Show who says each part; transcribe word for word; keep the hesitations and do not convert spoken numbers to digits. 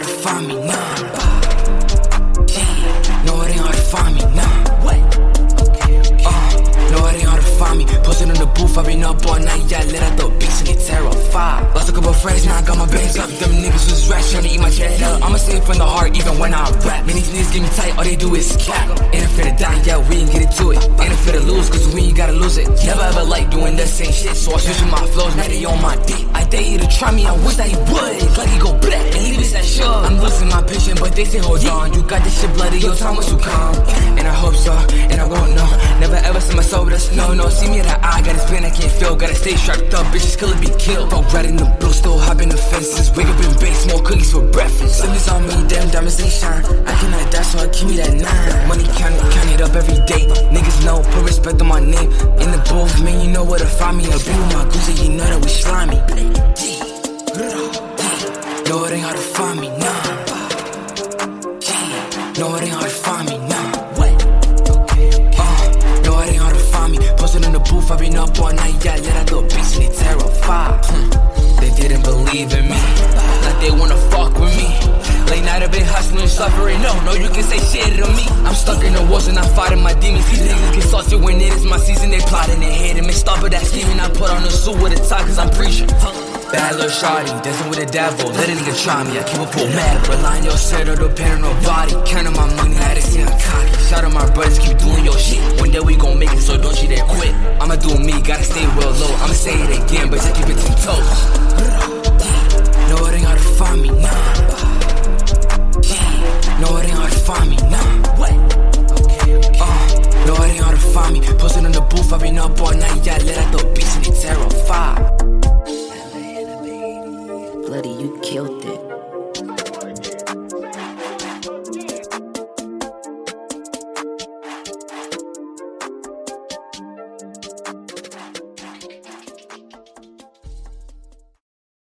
Speaker 1: hard to find me, nah. No, it ain't hard to find me, nah. Uh, no, it ain't hard to find me. Posted in the booth, I been up all night, yeah, lit out the beats and get terrified. Lost a couple friends, now I got my bands up. Them niggas was rats trying to eat my head up. I'ma say it from the heart, even when I rap. Man, these niggas get me tight, all they do is cap. Ain't finna die, yeah, we ain't get into it. Ain't finna lose, cause we ain't gotta lose it. Never ever like doing the same shit, so I switch with my flows, now they on my dick. I dare you to try me, I wish that he would. Like he go black and leave us that shit. I'm losing my patience, but they say hold on. You got this shit bloody, your time was to come. And I hope so, and I won't know. Never ever see myself with a snow, no. See me at the eye, got a spin I can't feel. Gotta stay strapped up, bitches kill it, be killed. Fuck red in the blue, still hopping the fences. Wake up in base, more cookies for breakfast. Slimmies on me, damn diamonds they shine. I cannot die, so I keep me that nine. Money count it, count it up every day. Niggas know, put respect on my name. In the booth, man, you know where to find me. I'll be with my goose, you know that we slimy. No, it ain't hard to find me, nah. No, it ain't hard to find me, nah. Uh, no, it ain't hard to find me. Posted in the booth, I been up all night, yeah, let out the beats and they terrified. Hmm. They didn't believe in me, like they wanna fuck with me. Late night I've been hustling, suffering, no, no, you can say shit to me. I'm stuck in the walls and I'm fighting my demons. These niggas get salty when it is my season. They plotting their head and mixed up with that scheming. I put on a suit with a tie cause I'm preaching. Bad little shawty, dancing with the devil, let a nigga try me. I keep a pull mad, relying your set or depend on nobody. Counting my money, I just see I'm cocky. Shout out my brothers, keep doing your shit. One day we gon' make it, so don't you dare quit. I'ma do me, gotta stay real low. I'ma say it